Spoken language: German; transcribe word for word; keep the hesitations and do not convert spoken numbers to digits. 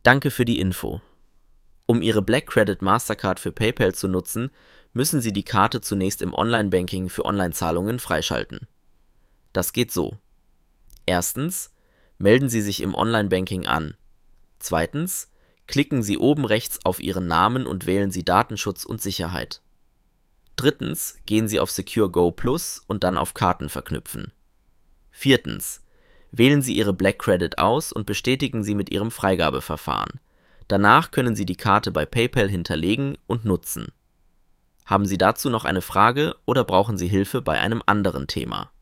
Danke für die Info. Um Ihre Black Credit Mastercard für PayPal zu nutzen, müssen Sie die Karte zunächst im Online-Banking für Online-Zahlungen freischalten. Das geht so. Erstens, melden Sie sich im Online-Banking an. Zweitens, klicken Sie oben rechts auf Ihren Namen und wählen Sie Datenschutz und Sicherheit. Drittens, gehen Sie auf Secure Go Plus und dann auf Karten verknüpfen. Viertens, wählen Sie Ihre Black Credit aus und bestätigen Sie mit Ihrem Freigabeverfahren. Danach können Sie die Karte bei PayPal hinterlegen und nutzen. Haben Sie dazu noch eine Frage oder brauchen Sie Hilfe bei einem anderen Thema?